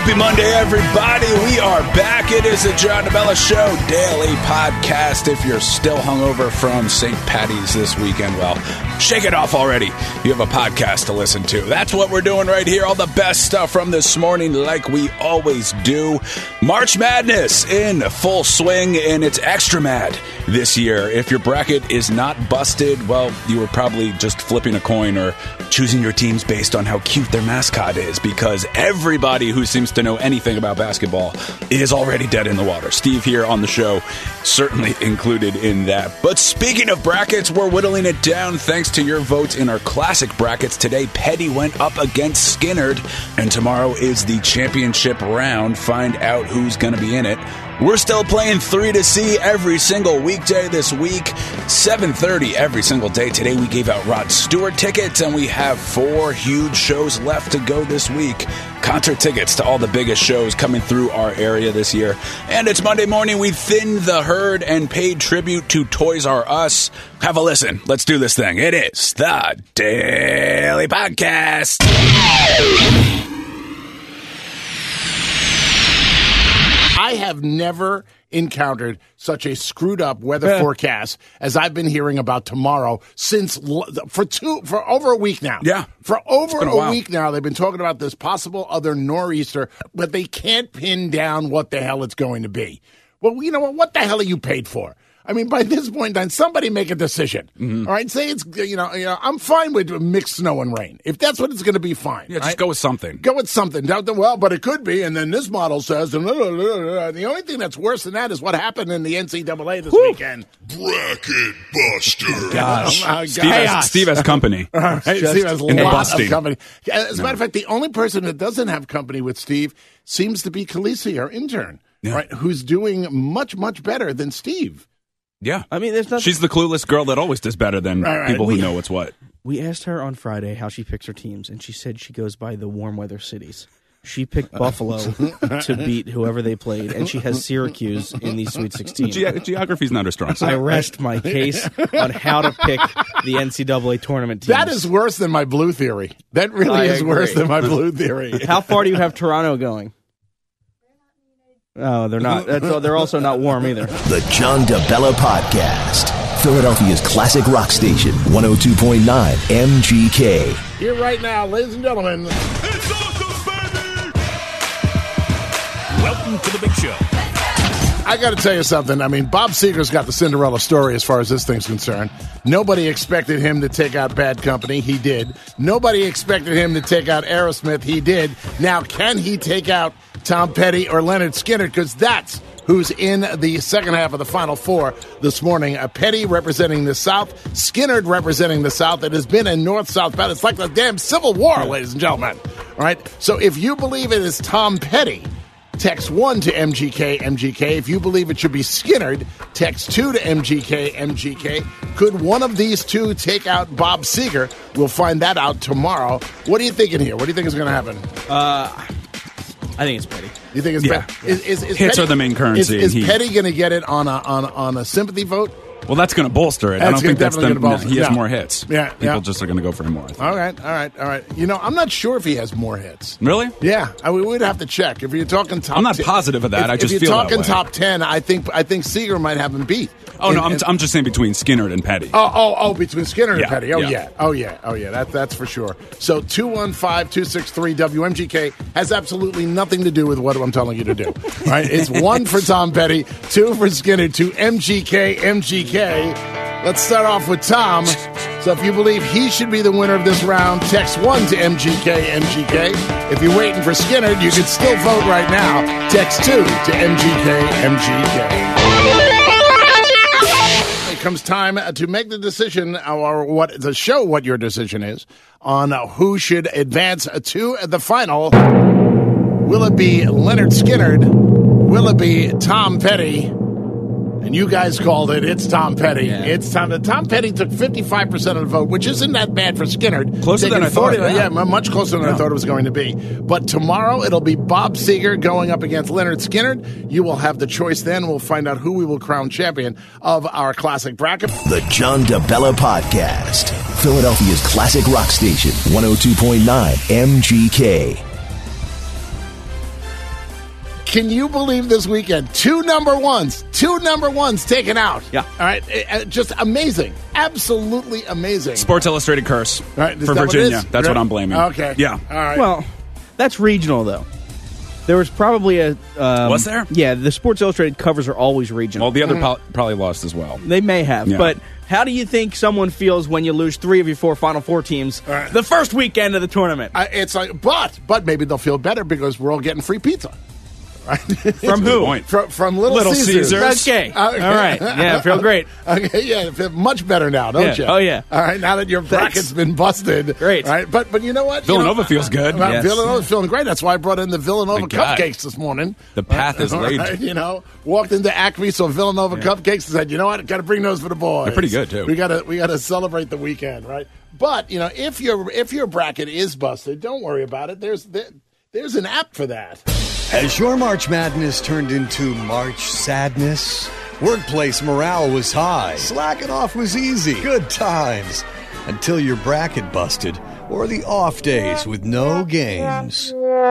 Happy Monday, everybody. We are back. It is a John DeBella Show daily podcast. If you're still hungover from St. Patty's this weekend, well, shake it off already. You have a podcast to listen to. That's what we're doing right here. All the best stuff from this morning, like we always do. March Madness in full swing, and it's extra mad this year. If your bracket is not busted, well, you were probably just flipping a coin or choosing your teams based on how cute their mascot is, because everybody who seems to know anything about basketball is already dead in the water. Steve here on the show, certainly included in that. But speaking of brackets, we're whittling it down thanks to your votes in our classic brackets. Today, Petty went up against Skinnerd, and tomorrow is the championship round. Find out who's going to be in it. We're still playing 3 to See every single weekday this week, 7:30 every single day. Today we gave out Rod Stewart tickets, and we have 4 huge shows left to go this week. Concert tickets to all the biggest shows coming through our area this year. And it's Monday morning. We thinned the herd and paid tribute to Toys R Us. Have a listen. Let's do this thing. It is the Daily Podcast. I have never encountered such a screwed up weather forecast as I've been hearing about tomorrow for over a week now. Yeah. For over a week now, they've been talking about this possible other nor'easter, but they can't pin down what the hell it's going to be. Well, you know what the hell are you paid for? I mean, by this point, then somebody make a decision. Mm-hmm. All right, say it's I'm fine with mixed snow and rain. If that's what it's going to be, fine. Yeah, just go with something. Go with something. Well, but it could be, and then this model says, the only thing that's worse than that is what happened in the NCAA this weekend. Bracket Buster. Gosh. Steve has company. Right, Steve has in lots the of company. As a matter of fact, the only person that doesn't have company with Steve seems to be Khaleesi, our intern, right? Who's doing much, much better than Steve. Yeah. I mean, there's nothing. She's the clueless girl that always does better than people who know what's what. We asked her on Friday how she picks her teams, and she said she goes by the warm weather cities. She picked Buffalo to beat whoever they played, and she has Syracuse in the Sweet 16. Geography's not her strong side. I rest my case on how to pick the NCAA tournament teams. That is worse than my blue theory. That really is worse than my blue theory. How far do you have Toronto going? Oh, they're not. They're also not warm either. The John DeBella Podcast. Philadelphia's classic rock station, 102.9 MGK. Here right now, ladies and gentlemen. It's awesome, baby! Welcome to the big show. I got to tell you something. I mean, Bob Seger's got the Cinderella story as far as this thing's concerned. Nobody expected him to take out Bad Company. He did. Nobody expected him to take out Aerosmith. He did. Now, can he take out Tom Petty or Leonard Skinner? Because that's who's in the second half of the Final Four this morning. Petty representing the South, Skinner representing the South. It has been a North-South battle. It's like the damn Civil War, ladies and gentlemen. All right? So if you believe it is Tom Petty, text 1 to MGK. If you believe it should be Skinner, text 2 to MGK. Could one of these two take out Bob Seger? We'll find that out tomorrow. What are you thinking here? What do you think is going to happen? I think it's Petty. You think it's Petty? Is Hits Petty, are the main currency. Is Petty going to get it on a sympathy vote? Well, that's going to bolster it. I don't think that's he has more hits. People just are going to go for him more. All right. You know, I'm not sure if he has more hits. Really? Yeah. I mean, we'd have to check. If you're talking top, I'm not positive of that. I just feel that way. If you're talking top 10, I think Seger might have him beat. Oh, no, I'm just saying between Skinner and Petty. Oh, between Skinner and Petty. Oh, yeah. That's for sure. So 215-263-WMGK has absolutely nothing to do with what I'm telling you to do. Right? It's 1 for Tom Petty, 2 for Skinner, to MGK. Let's start off with Tom. So if you believe he should be the winner of this round, text 1 to MGK. If you're waiting for Skinner, you can still vote right now. Text 2 to MGK. It comes time to make the decision, or what your decision is on who should advance to the final. Will it be Leonard Skinner? Will it be Tom Petty? And you guys called it. It's Tom Petty. Yeah. It's Tom Petty took 55% of the vote, which isn't that bad for Skinner. Closer than I thought. Yeah, much closer than I thought it was going to be. But tomorrow it'll be Bob Seger going up against Leonard Skinner. You will have the choice then. We'll find out who we will crown champion of our classic bracket. The John DeBella Podcast. Philadelphia's classic rock station, 102.9 MGK. Can you believe this weekend? Two number ones taken out. Yeah. All right. Just amazing. Absolutely amazing. Sports Illustrated curse Right, is for that what it Virginia. is? That's what I'm blaming. Okay. Yeah. All right. Well, that's regional, though. There was probably a... Was there? Yeah, the Sports Illustrated covers are always regional. Well, the other probably lost as well. They may have, Yeah. but how do you think someone feels when you lose 3 of your 4 Final Four teams right. the first weekend of the tournament? It's like, but maybe they'll feel better because we're all getting free pizza. Right? From who? Point. From Little Caesars. Okay. All right. Yeah, feel great. Okay, yeah, feel much better now, don't Yeah. you? Oh, yeah. All right, now that your bracket's been busted. Great. All right, but you know what? Villanova feels good. Well, Yes. Villanova's feeling great. That's why I brought in the Villanova Thank God. cupcakes this morning. The path is All laid. right, walked into Acme, saw Villanova cupcakes, and said, you know what? Got to bring those for the boys. They're pretty good, too. We got to celebrate the weekend, right? But if your bracket is busted, don't worry about it. There's an app for that. Has your March Madness turned into March Sadness? Workplace morale was high. Slacking off was easy. Good times. Until your bracket busted or the off days with no games.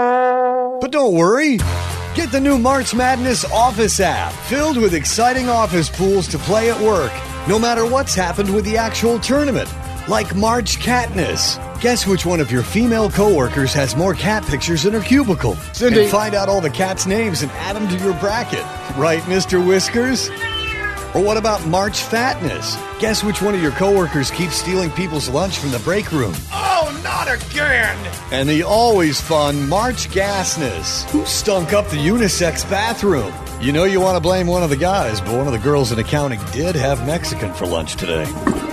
But don't worry. Get the new March Madness Office app filled with exciting office pools to play at work, no matter what's happened with the actual tournament. Like March Catness. Guess which one of your female coworkers has more cat pictures in her cubicle. Cindy. And find out all the cats' names and add them to your bracket. Right, Mr. Whiskers? Or what about March Fatness? Guess which one of your coworkers keeps stealing people's lunch from the break room. Oh, not again! And the always fun March Gasness. Who stunk up the unisex bathroom? You know you want to blame one of the guys, but one of the girls in accounting did have Mexican for lunch today.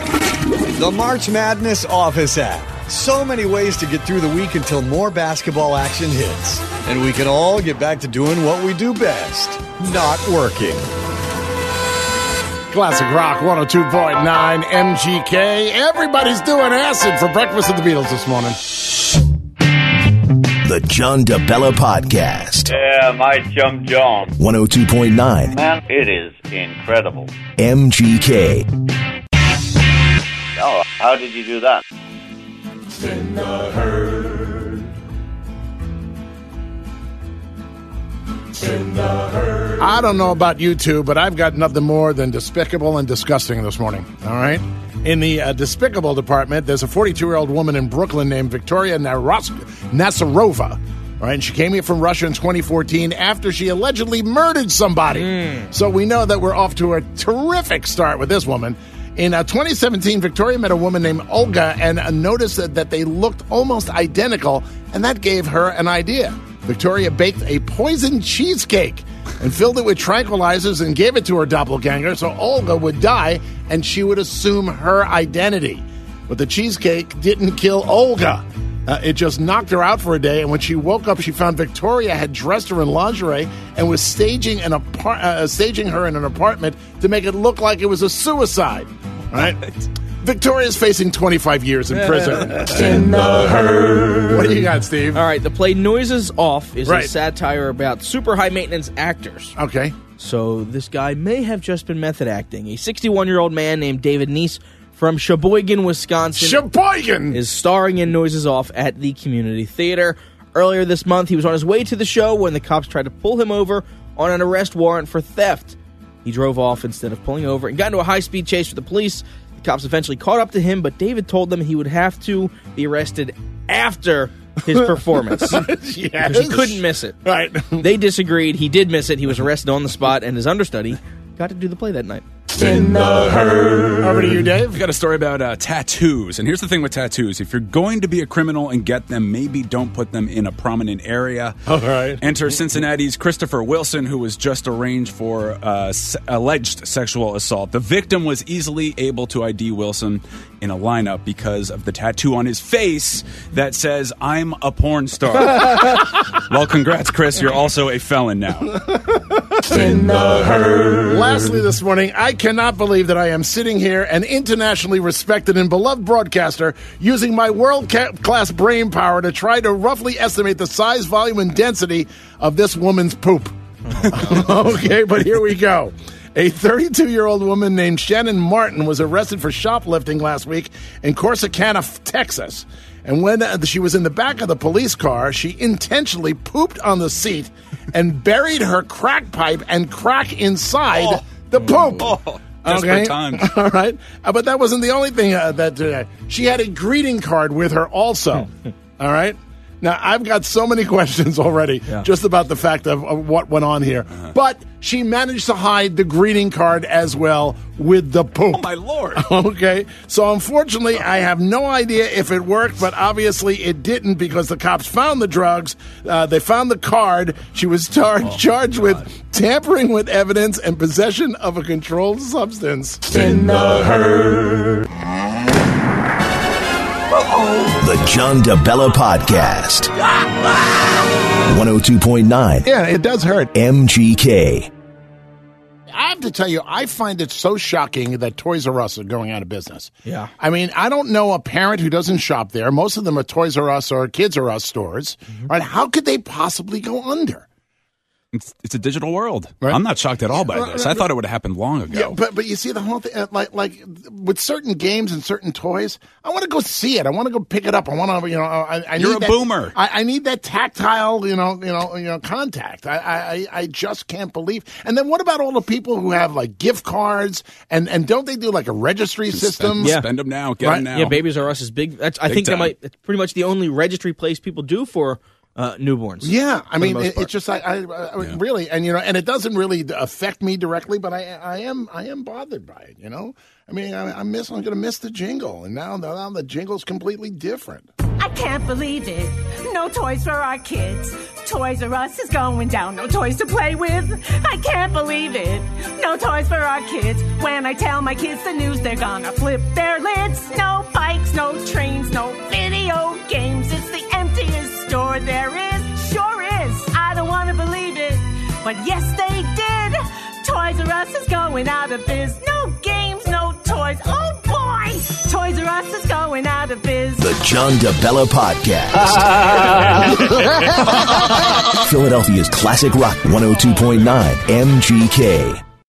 The March Madness Office app. So many ways to get through the week until more basketball action hits. And we can all get back to doing what we do best. Not working. Classic Rock 102.9 MGK. Everybody's doing acid for breakfast with the Beatles this morning. The John DeBella Podcast. Yeah, my chum John. 102.9 Man, it is incredible. MGK. Oh, how did you do that? I don't know about you two, but I've got nothing more than despicable and disgusting this morning. All right? In the despicable department, there's a 42-year-old woman in Brooklyn named Victoria Nasarova. All right, and she came here from Russia in 2014 after she allegedly murdered somebody. So we know that we're off to a terrific start with this woman. In 2017, Victoria met a woman named Olga and noticed that they looked almost identical, and that gave her an idea. Victoria baked a poisoned cheesecake and filled it with tranquilizers and gave it to her doppelganger so Olga would die and she would assume her identity. But the cheesecake didn't kill Olga. It just knocked her out for a day, and when she woke up, she found Victoria had dressed her in lingerie and was staging her in an apartment to make it look like it was a suicide. Right? Victoria's facing 25 years in prison. In the herd. What do you got, Steve? All right, the play Noises Off is Right. a satire about super high-maintenance actors. Okay. So this guy may have just been method acting. A 61-year-old man named David Neese from Sheboygan, Wisconsin, Sheboygan! is starring in Noises Off at the Community Theater. Earlier this month, he was on his way to the show when the cops tried to pull him over on an arrest warrant for theft. He drove off instead of pulling over and got into a high-speed chase with the police. The cops eventually caught up to him, but David told them he would have to be arrested after his performance because he couldn't miss it. Right. They disagreed. He did miss it. He was arrested on the spot, and his understudy got to do the play that night. Over to you, Dave. I've got a story about tattoos. And here's the thing with tattoos. If you're going to be a criminal and get them, maybe don't put them in a prominent area. All right. Enter Cincinnati's Christopher Wilson, who was just arraigned for alleged sexual assault. The victim was easily able to ID Wilson in a lineup because of the tattoo on his face that says, "I'm a porn star." Well, congrats, Chris. You're also a felon now. Lastly this morning, I cannot believe that I am sitting here, an internationally respected and beloved broadcaster, using my world-class brain power to try to roughly estimate the size, volume, and density of this woman's poop. Okay, but here we go. A 32-year-old woman named Shannon Martin was arrested for shoplifting last week in Corsicana, Texas. And when she was in the back of the police car, she intentionally pooped on the seat and buried her crack pipe and crack inside the poop. Desperate times. All right. But that wasn't the only thing she had a greeting card with her also. All right. Now, I've got so many questions already just about the fact of what went on here. But she managed to hide the greeting card as well with the poop. Oh, my Lord. Okay. So, unfortunately, I have no idea if it worked, but obviously it didn't because the cops found the drugs. They found the card. She was charged with tampering with evidence and possession of a controlled substance. In the herd. The John DeBella Podcast. 102.9. Yeah, it does hurt. MGK. I have to tell you, I find it so shocking that Toys R Us are going out of business. Yeah. I mean, I don't know a parent who doesn't shop there. Most of them are Toys R Us or Kids R Us stores. Right? How could they possibly go under? It's a digital world. Right. I'm not shocked at all by this. I thought it would have happened long ago. Yeah, but you see the whole thing, like with certain games and certain toys, I want to go see it. I want to go pick it up. I want to, I You're need a boomer. I need that tactile, contact. I just can't believe. And then what about all the people who have like gift cards and don't they do like a registry system? Spend them now. Get them now. Yeah, Babies R Us is big. I think it's pretty much the only registry place people do for newborns. Yeah, I mean, most part. it's just I really, and and it doesn't really affect me directly, but I am bothered by it. I mean, I'm going to miss the jingle, and now the jingle's completely different. I can't believe it. No toys for our kids. Toys R Us is going down. No toys to play with. I can't believe it. No toys for our kids. When I tell my kids the news, they're gonna flip their lids. No bikes, no trains, no video games. It's the emptiest store there is. Sure is. I don't want to believe it, but yes, they did. Toys R Us is going out of biz. No games, no toys. Oh boy! Toys R Us is going out of biz. The John DeBella Podcast. Philadelphia's classic rock 102.9 MGK.